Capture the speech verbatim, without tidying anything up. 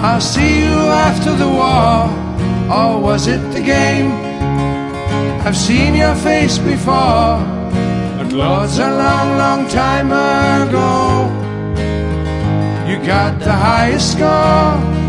I'll see you after the war, or was it the game? I've seen your face before, but Lord's a long, long time ago. You got the highest score,